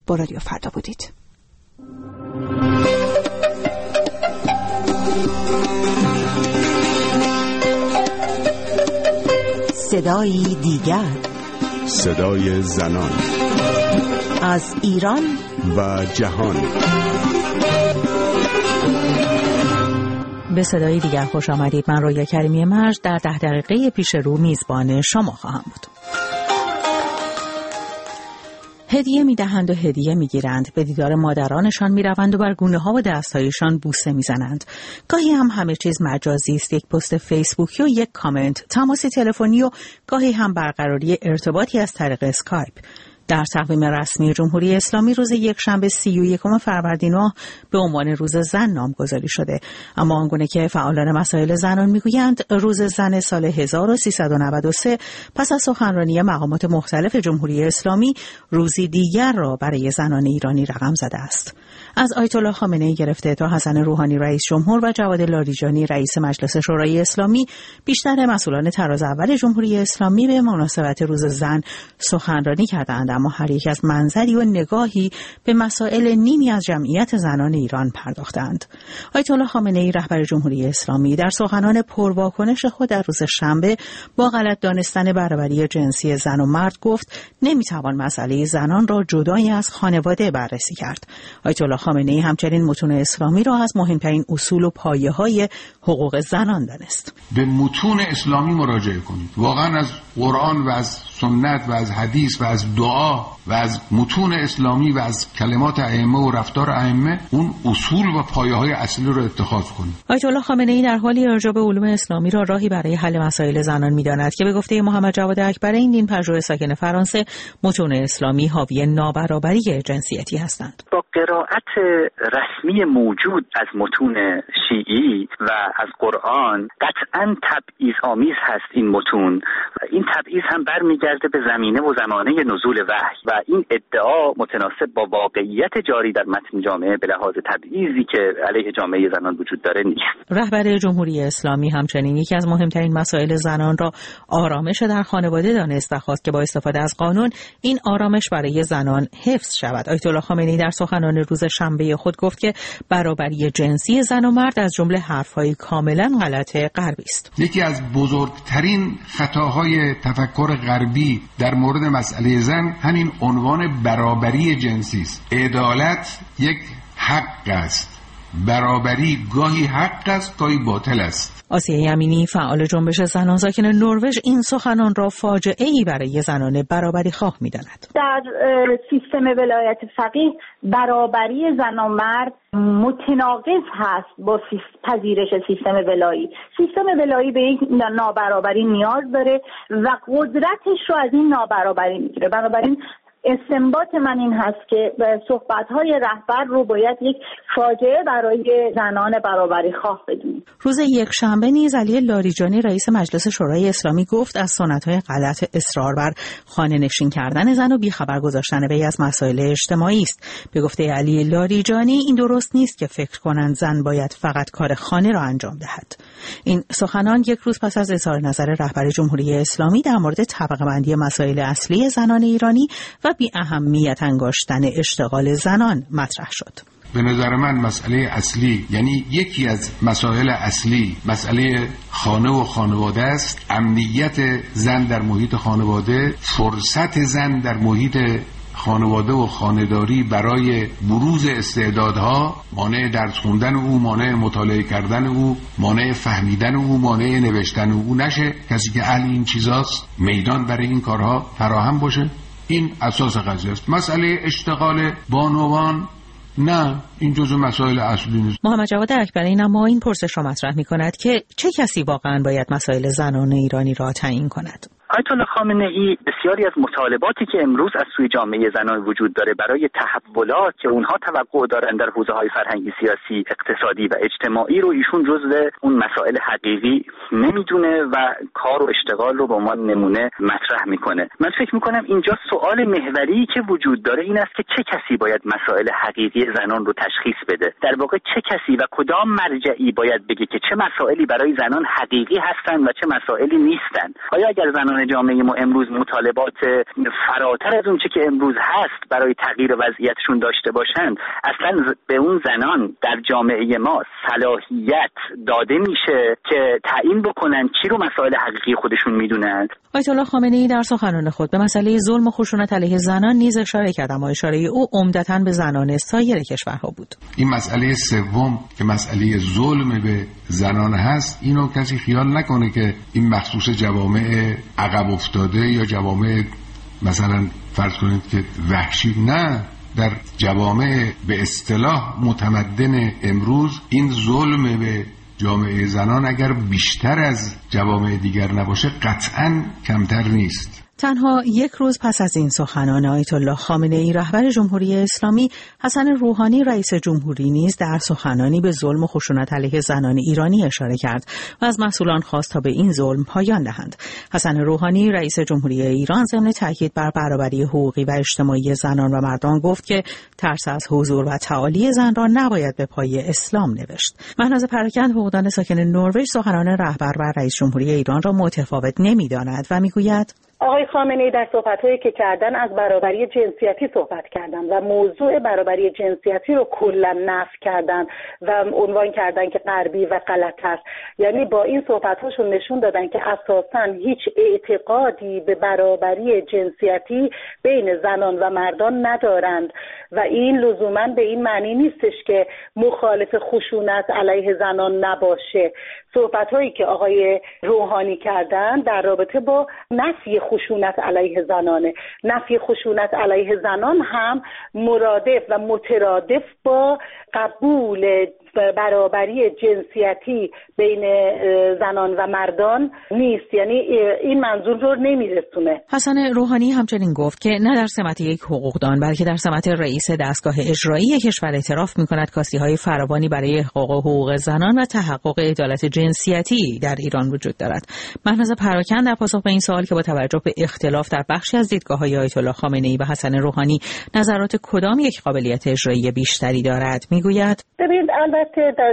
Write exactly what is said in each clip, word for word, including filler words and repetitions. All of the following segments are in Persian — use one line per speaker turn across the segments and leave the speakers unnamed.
با رادیو فردا بودید.
صدای دیگر،
صدای زنان
از ایران
و جهان.
به صدای دیگر خوش آمدید. من رویا کریمی مرج در ده دقیقه پیش رو میزبان شما خواهم بود. هدیه میدهند و هدیه میگیرند، به دیدار مادرانشان میروند و بر گونه ها و دستهایشان بوسه میزنند. گاهی هم همه چیز مجازی است، یک پست فیسبوکی و یک کامنت، تماسی تلفنی و گاهی هم برقراری ارتباطی از طریق اسکایپ. در تقویم رسمی جمهوری اسلامی روز یکشنبه سی و یکم فروردین ماه به عنوان روز زن نامگذاری شده، اما آنگونه که فعالان مسائل زنان میگویند روز زن سال هزار و سیصد و نود و سه پس از سخنرانی مقامات مختلف جمهوری اسلامی روزی دیگر را برای زنان ایرانی رقم زده است. از آیت الله خامنه‌ای گرفته تا حسن روحانی رئیس جمهور و جواد لاریجانی رئیس مجلس شورای اسلامی، بیشتر مسئولان طراز اول جمهوری اسلامی به مناسبت روز زن سخنرانی کردند، اما هر یک از منظری و نگاهی به مسائل نیمی از جمعیت زنان ایران پرداختند. آیت الله خامنه‌ای رهبر جمهوری اسلامی در سخنان پرواکنش خود در روز شنبه با غلط دانستن برابری جنسی زن و مرد گفت نمیتوان مسئله زنان را جدای از خانواده بررسی کرد. آیت الله خامنه‌ای همچنین متون اسلامی را از مهمترین اصول و پایه‌های حقوق زنان دانست.
به متون اسلامی مراجعه کنید. واقعا از قرآن و از سنت و از حدیث و از دعا و از متون اسلامی و از کلمات ائمه و رفتار ائمه اون اصول و پایه‌های اصلی رو اتخاذ کنید.
آیت الله خامنه‌ای در حالی ارجاع به علوم اسلامی را راهی برای حل مسائل زنان می‌داند که به گفته محمد جواد اکبر این دین پژوه ساکن فرانسه، متون اسلامی حاوی نابرابری جنسیتی هستند.
با قرائت رسمی موجود از متون شیعی و از قرآن قطعاً تبعیض‌آمیز هست این متون. این تبعیض هم برمیگرده به زمینه و زمانه نزول وحی و این ادعا متناسب با واقعیت جاری در متن جامعه به لحاظ تبعیضی که علیه جامعه زنان وجود داره نیست.
رهبر جمهوری اسلامی همچنین یکی از مهمترین مسائل زنان را آرامش در خانواده دانست و خواست که با استفاده از قانون این آرامش برای زنان حفظ شود. آیت الله خامنه‌ای در سخنان روز شنبه خود گفت که برابری جنسی زن و مرد از جمله حرف‌های کاملا غلط غربی است.
یکی از بزرگترین خطاهای تفکر غربی در مورد مسئله زن همین عنوان برابری جنسی است. عدالت یک حق است، برابری گاهی حق است گاهی باطل است.
آسیه یمینی فعال جنبش زنان ساکن نروژ این سخنان را فاجعه‌ای برای زنان برابری خواه می‌داند.
در سیستم ولایت فقیه برابری زن و مرد متناقض هست با پذیرش سیستم ولایی. سیستم ولایی به یک نابرابری نیاز داره و قدرتش رو از این نابرابری میگیره. بنابراین استنباط من این هست که صحبت‌های رهبر رو باید یک فاجعه برای زنان برابری خواه بدونیم.
روز یکشنبه نیز علی لاریجانی رئیس مجلس شورای اسلامی گفت از سنت‌های غلط اصرار بر خانه نشین کردن زن و بیخبر گذاشتن وی از مسائل اجتماعی است. به گفته علی لاریجانی این درست نیست که فکر کنند زن باید فقط کار خانه را انجام دهد. این سخنان یک روز پس از اظهار نظر رهبر جمهوری اسلامی در مورد طبقه بندی مسائل اصلی زنان ایرانی و بی اهمیت انگاشتن اشتغال زنان مطرح شد.
به نظر من مسئله اصلی، یعنی یکی از مسائل اصلی، مسئله خانه و خانواده است. امنیت زن در محیط خانواده، فرصت زن در محیط خانواده و خانه‌داری برای بروز استعدادها، مانع درس خوندن او، مانع مطالعه کردن او، مانع فهمیدن او، مانع نوشتن او نشه. کسی که اهل این چیزاست میدان برای این کارها فراهم باشه. این اساس قضیه است. مسئله اشتغال بانوان نه، این جزو مسائل اصلی نیست.
محمد جواد اکبری اما این پرسش را مطرح می‌کند که چه کسی واقعاً باید مسائل زنان ایرانی را تعیین کند؟
آیت الله خامنه‌ای بسیاری از مطالباتی که امروز از سوی جامعه زنان وجود داره برای تحولات که اونها توقع دارن در حوزه‌های فرهنگی، سیاسی، اقتصادی و اجتماعی رو ایشون جزو اون مسائل حقیقی نمیدونه و کار و اشتغال رو به عنوان نمونه مطرح میکنه. من فکر میکنم اینجا سوال محوری که وجود داره این است که چه کسی باید مسائل حقیقی زنان رو تشخیص بده. در واقع چه کسی و کدام مرجعی باید بگه که چه مسائلی برای زنان حقیقی هستن و چه مسائلی نیستن. آیا اگر زنان جامعه ما امروز مطالبات فراتر از اون چه که امروز هست برای تغییر وضعیتشون داشته باشند، اصلا به اون زنان در جامعه ما صلاحیت داده میشه که تعیین بکنن چی رو مسائل حقیقی خودشون میدونند.
آیت الله خامنه‌ای در سخنان خود به مسئله ظلم و خشونت علیه زنان نیز اشاره کرد، اما اشاره او عمدتاً به زنان سایر کشورها بود.
این مسئله سوم که مسئله ظلم به زنان هست، اینو کسی خیال نکنه که این مخصوص جوامع عقب افتاده یا جوامع مثلا فرض کنید که وحشی، نه، در جوامع به اصطلاح متمدن امروز این ظلم به جامعه زنان اگر بیشتر از جوامع دیگر نباشه قطعاً کمتر نیست.
تنها یک روز پس از این سخنان آیت الله خامنه‌ای رهبر جمهوری اسلامی، حسن روحانی رئیس جمهوری نیز در سخنانی به ظلم و خشونت علیه زنان ایرانی اشاره کرد و از مسئولان خواست تا به این ظلم پایان دهند. حسن روحانی رئیس جمهوری ایران ضمن تاکید بر برابری حقوقی و اجتماعی زنان و مردان گفت که ترس از حضور و تعالی زن را نباید به پای اسلام نوشت. مهناز پراکند حقوقدان ساکن نروژ سخنان رهبر و رئیس جمهوری ایران را متفاوت نمی‌داند و می‌گوید
آقای خامنه‌ای در صحبت‌هایی که کردن از برابری جنسیتی صحبت کردن و موضوع برابری جنسیتی رو کلاً نفی کردن و عنوان کردن که غربی و غلط است. یعنی با این صحبت‌هاشون نشون دادن که اساساً هیچ اعتقادی به برابری جنسیتی بین زنان و مردان ندارند و این لزوماً به این معنی نیستش که مخالف خشونت علیه زنان نباشه. صحبت‌هایی که آقای روحانی کردن در رابطه با نفی خشونت علیه زنانه. نفی خشونت علیه زنان هم مرادف و مترادف با قبول برابری جنسیتی بین زنان و مردان نیست، یعنی این منظور رو نمیرسونه.
حسن روحانی همچنین گفت که نه در سمت یک حقوقدان بلکه در سمت رئیس دستگاه اجرایی کشور اعتراف می‌کند کاستی‌های فراوانی برای احقاق حقوق زنان و تحقق عدالت جنسیتی در ایران وجود دارد. مهناز پراکند در پاسخ به این سوال که با توجه به اختلاف در بخشی از دیدگاه‌های آیت الله خامنه‌ای و حسن روحانی نظرات کدام یک قابلیت اجرایی بیشتری دارد میگوید:
ببینید البته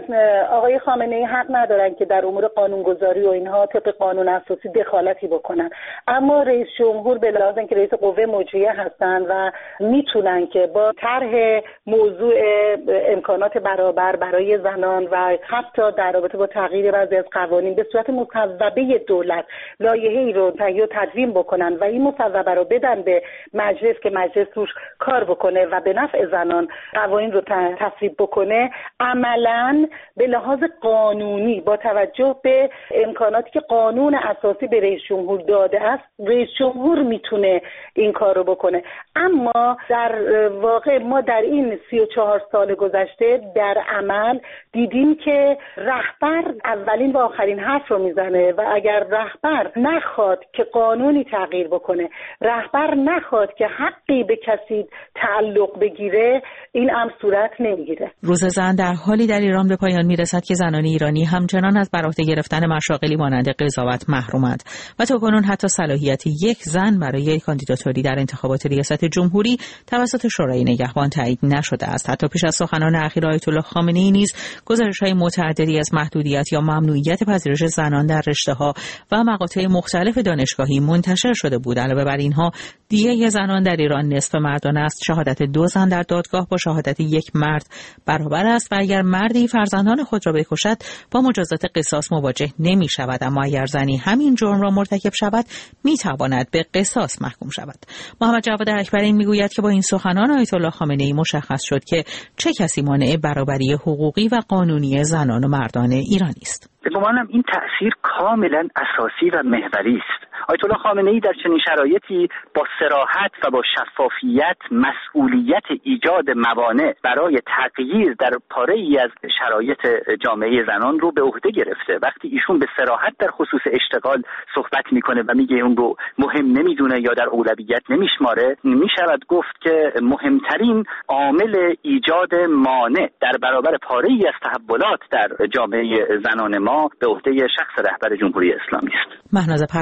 آقای خامنه‌ای حق ندارن که در امور قانونگذاری و اینها طبق قانون اساسی دخالتی بکنن، اما رئیس جمهور به لحاظ اینکه رئیس قوه مجریه هستن و میتونن که با طرح موضوع امکانات برابر برای زنان و حتی در رابطه با تغییر بعضی از قوانین به صورت مصوبه دولت لایحه‌ای رو تهیه و تدوین بکنن و این مصوبه رو بدن به مجلس که مجلس روش کار بکنه و به نفع زنان قوانین رو تصویب بکنه، عملاً به لحاظ قانونی با توجه به امکاناتی که قانون اساسی به رئیس جمهور داده است، رئیس جمهور میتونه این کار رو بکنه. اما در واقع ما در این سی و چهار سال گذشته در عمل دیدیم که رهبر اولین و آخرین حرف رو میزنه و اگر رهبر نخواد که قانونی تغییر بکنه، رهبر نخواد که حقی به کسی تعلق بگیره، این امر صورت نمیگیره.
روز زن در حالی در ایران به پایان میرسد که زنان ایرانی همچنان از بر عهده گرفتن مشاغلی مانند قضاوت محرومند و تاکنون حتی صلاحیت یک زن برای کاندیداتوری در انتخابات ریاست جمهوری توسط شورای نگهبان تایید نشده است. حتی پیش از سخنان اخیر آیت الله خامنه‌ای نیز گزارش‌های متعددی از محدودیت یا ممنوعیت پذیرش زنان در رشته‌ها و مقاطع مختلف دانشگاهی منتشر شده بود. علاوه بر اینها دیه زنان در ایران نصف مردان است. شهادت دو زن در دادگاه با شهادت یک مرد برابر است و اگر مردی فرزندان خود را بکشد با مجازات قصاص مواجه نمی شود، اما اگر زنی همین جرم را مرتکب شود می تواند به قصاص محکوم شود. محمد جواد اکبری میگوید که با این سخنان آیت الله خامنه‌ای مشخص شد که چه کسی مانع برابری حقوقی و قانونی زنان و مردان ایرانی است.
به گمانم این تأثیر کاملا اساسی و محوری است. آیت الله خامنه‌ای در چنین شرایطی با صراحت و با شفافیت مسئولیت ایجاد موانع برای تغییر در پاره‌ای از شرایط جامعه زنان رو به عهده گرفته. وقتی ایشون به صراحت در خصوص اشتغال صحبت میکنه و میگه اون رو مهم نمیدونه یا در اولویت نمیشماره، میشود گفت که مهمترین عامل ایجاد مانع در برابر پاره‌ای از تحولات در جامعه زنان ما به عهده شخص رهبر جمهوری اسلامی است.
مهناز پراکند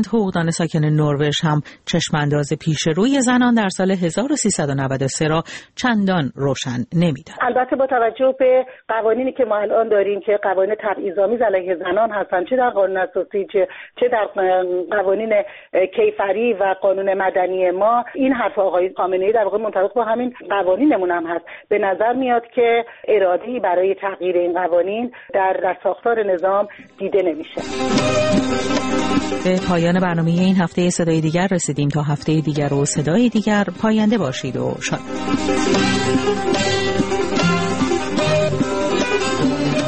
حقوقدان ساکن نروژ هم چشمانداز پیش روی زنان در سال هزار و سیصد و نود و سه را چندان روشن نمی‌داد.
البته با توجه به قوانینی که ما الان داریم که قوانین تبعیض‌آمیز علیه زنان هستن، چه در قانون اساسی چه در قوانین کیفری و قانون مدنی ما، این حرف آقای خامنه‌ای در واقع منطبق با همین قوانینمون هم هست. به نظر میاد که اراده‌ای برای تغییر این قوانین در, در ساختار نظام دیده نمیشه.
به پایان برنامه این هفته صدای دیگر رسیدیم. تا هفته دیگر و صدای دیگر، پاینده باشید و شاد.